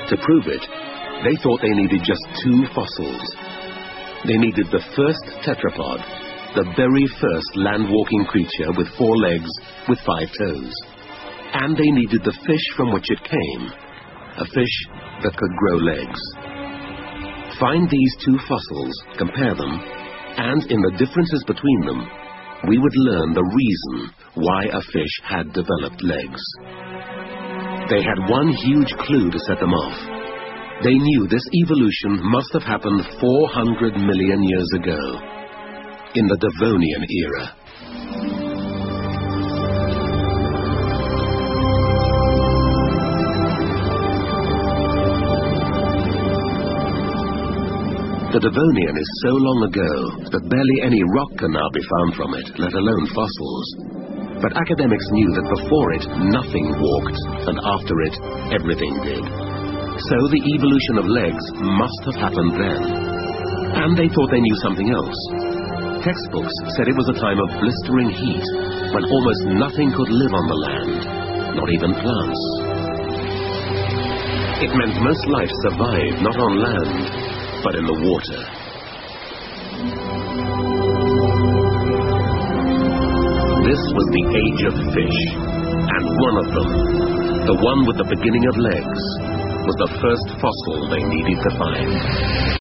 To prove it, they thought they needed just 2 fossils. They needed the first tetrapod, the very first land-walking creature with 4 legs with 5 toes. And they needed the fish from which it came, a fish that could grow legs. Find these 2 fossils, compare them, and in the differences between them, we would learn the reason why a fish had developed legs. They had one huge clue to set them off. They knew this evolution must have happened 400 million years ago, in the Devonian era. The Devonian is so long ago that barely any rock can now be found from it, let alone fossils. But academics knew that before it, nothing walked, and after it, everything did. So the evolution of legs must have happened then. And they thought they knew something else. Textbooks said it was a time of blistering heat, when almost nothing could live on the land, not even plants. It meant most life survived not on land, but in the water. This was the age of fish, and one of them, the one with the beginning of legs, was the first fossil they needed to find.